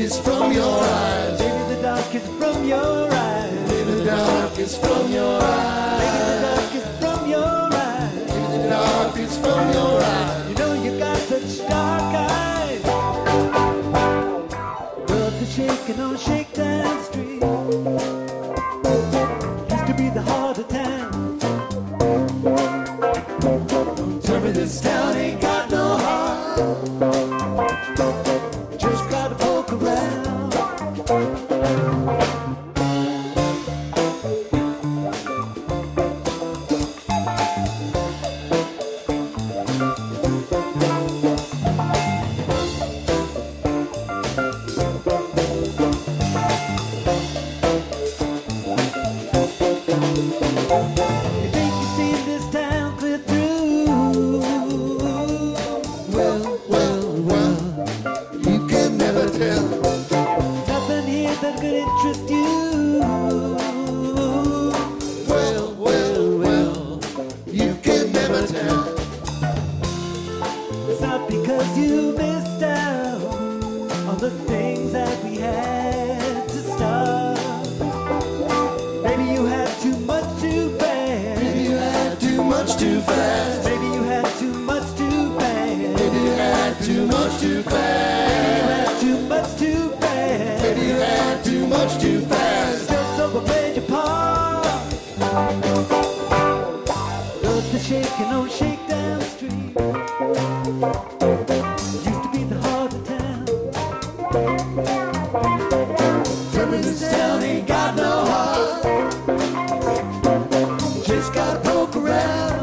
is from your eyes. Baby, the dark is from your eyes. Baby, the dark is from your eyes. Baby, the dark is from your eyes. Baby, the dark is from your eyes. You know you got such dark eyes. Love the shaking on Shakedown Street. Used to be the heart of town. Tell me this town ain't got no heart. Just gotta poke around. Shaking on Shakedown Street. Used to be the heart of town. Tell me this town ain't got no heart. Just gotta poke around.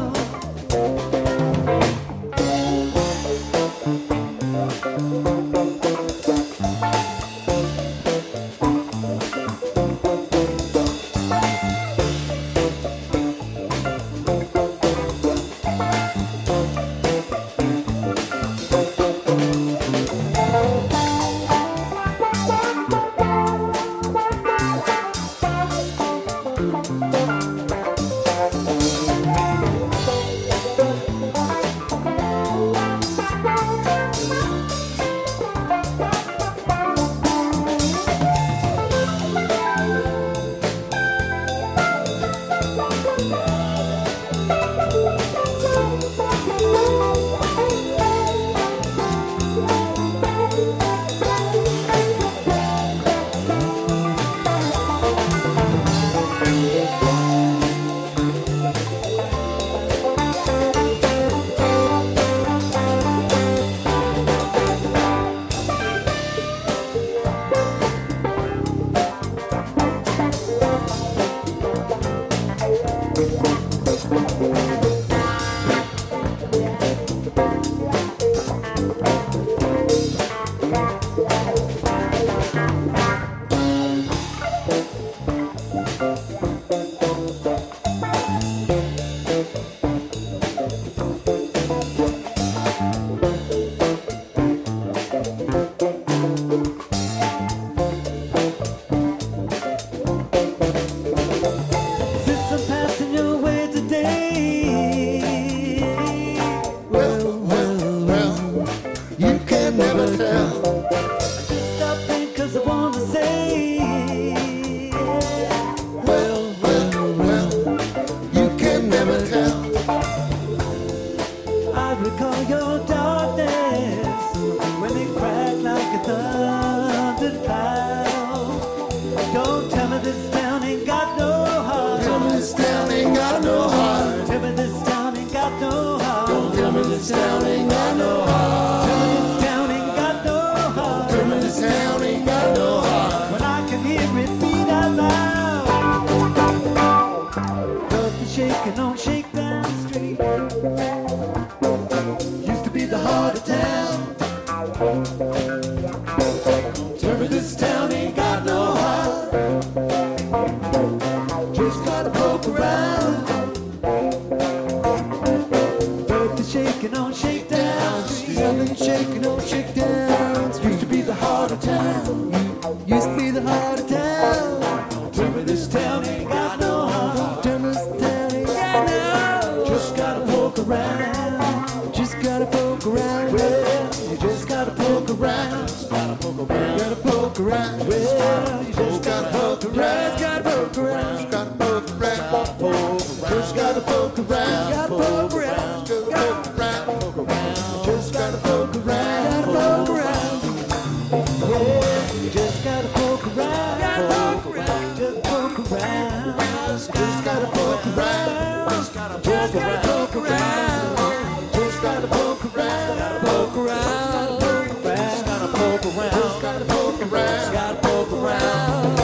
Shaking on Shakedown Street. Used to be the heart of town. Tell me this town ain't got no heart. Just gotta poke around. But the shaking on Shakedown Street. Shaking on Shakedown Street. Used to be the heart of town. Used to be the heart of town. Tell me this town ain't got no heart. Tell me this town ain't got no. Just gotta poke around. Just gotta poke around. Well, you just gotta poke around. Gotta poke around. Gotta poke around. around. Well, you just Gotta poke around. just gotta poke around. Just gotta poke around. Just gotta poke around. Gotta poke around. Just poke around. Just gotta poke around. Gotta poke around. Yeah, you just gotta poke around. Gotta poke around. Just poke around. Just gotta poke around. Just gotta poke around. Just gotta poke around. Gotta poke around. Just gotta poke around. Just gotta poke around. Just gotta poke around.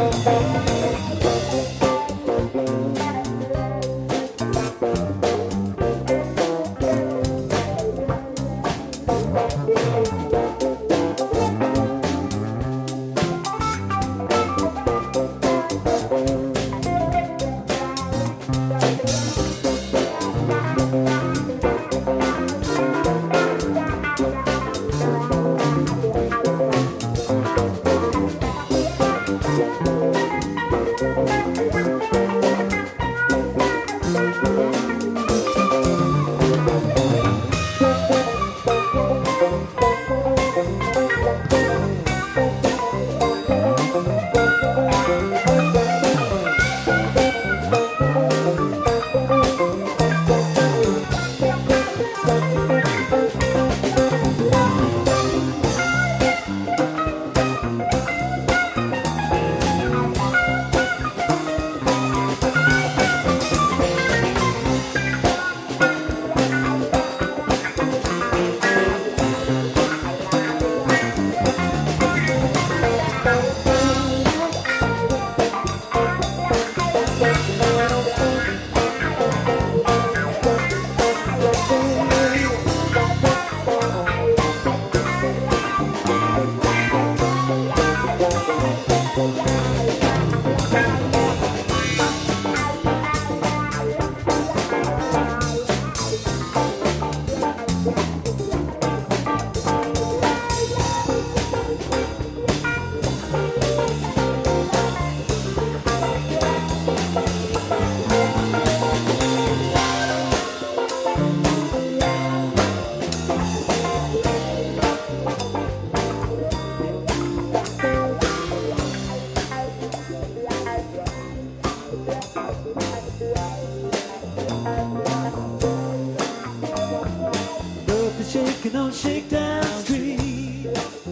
Shaking on Shakedown Street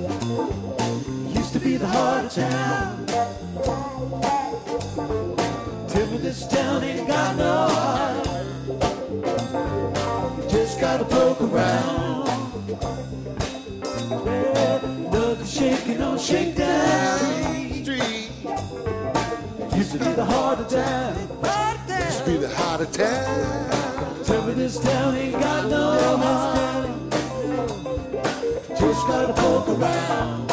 used to be the heart of town. Tell me this town ain't got no heart. You just gotta poke around. Well, look at shaking on Shakedown Street used to be the heart of town. Used to be the heart of town. Tell me this town ain't got no heart. Just gotta poke around.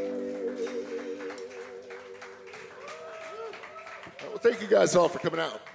Well, thank you guys all for coming out.